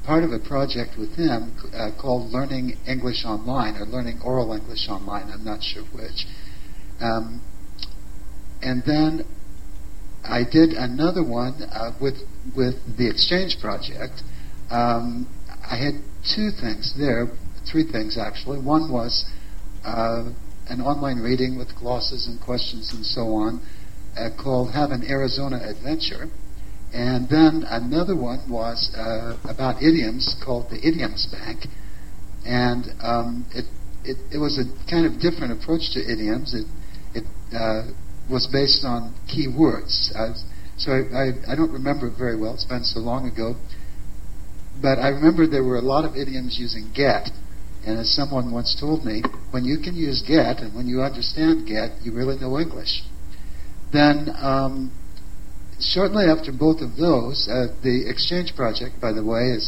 part of a project with him called Learning English Online, or Learning Oral English Online, I'm not sure which. And then I did another one with the Exchange Project. I had three things actually. One was an online reading with glosses and questions and so on, called Have an Arizona Adventure. And then another one was about idioms, called the Idioms Bank. And it was a kind of different approach to idioms. It was based on key words. So I don't remember it very well. It's been so long ago. But I remember there were a lot of idioms using get. And as someone once told me, when you can use get and when you understand get, you really know English. Then shortly after both of those, the Exchange Project, by the way, is